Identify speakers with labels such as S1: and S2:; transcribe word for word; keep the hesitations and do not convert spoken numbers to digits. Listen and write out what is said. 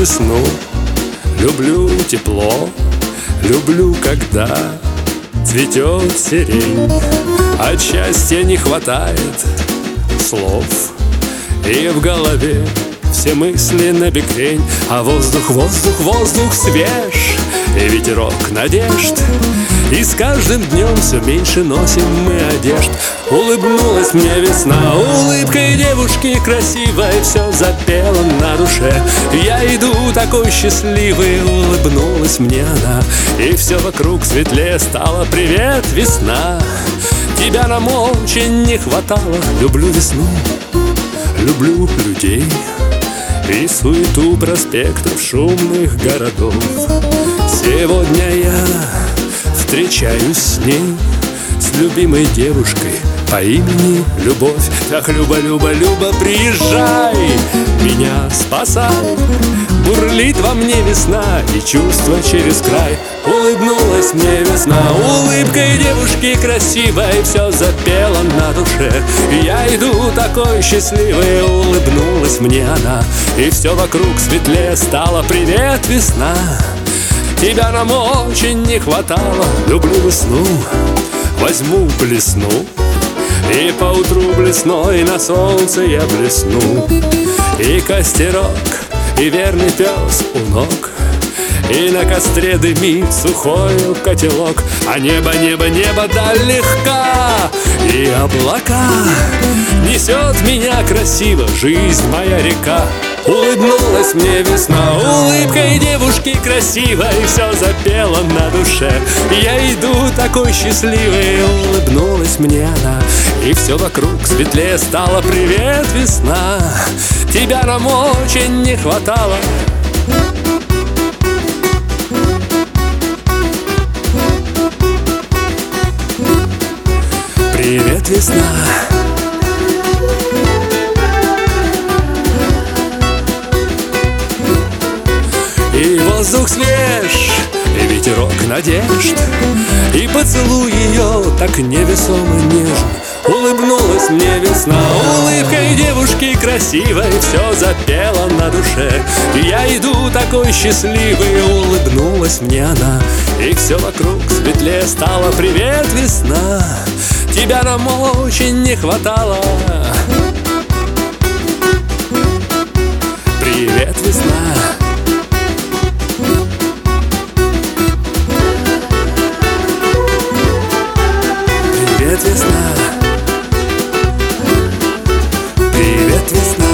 S1: весну, люблю тепло, люблю, когда цветет сирень. От счастья не хватает слов, и в голове все мысли набекрень. А воздух, воздух, воздух свеж, и ветерок надежд, и с каждым днем все меньше носим мы одежд. Улыбнулась мне весна улыбкой девушки красивой, все запело на душе. Я иду такой счастливый, улыбнулась мне она, и все вокруг светлее стало. Привет, весна, тебя нам очень не хватало. Люблю весну, люблю людей и суету проспектов шумных городов. Сегодня я встречаюсь с ней, с любимой девушкой по имени Любовь. Так, Люба, Люба, Люба, приезжай, меня спасай. Бурлит во мне весна и чувства через край. Улыбнулась мне весна улыбкой девушки красивой, все запело на душе. Я иду такой счастливый, улыбнулась мне она, и все вокруг светлее стало. Привет, весна, тебя нам очень не хватало. Люблю весну, возьму, блесну, и поутру блесной на солнце я блесну. И костерок, и верный пес у ног, и на костре дымит сухой котелок. А небо, небо, небо даль легка, и облака несет меня красиво жизнь моя река. Улыбнулась мне весна улыбкой девушки красивой, все запело на душе. Я иду такой счастливый, улыбнулась мне она, и все вокруг светлее стало. Привет, весна, тебя нам очень не хватало. Привет, весна. И воздух свеж, и ветерок надежд, и поцелуй ее так невесомо нежен. Улыбнулась мне весна улыбкой девушки красивой, все запело на душе. Я иду такой счастливый, улыбнулась мне она, и все вокруг светлее стало. Привет, весна, тебя нам очень не хватало. Привет, весна. Привет, весна. Привет, весна.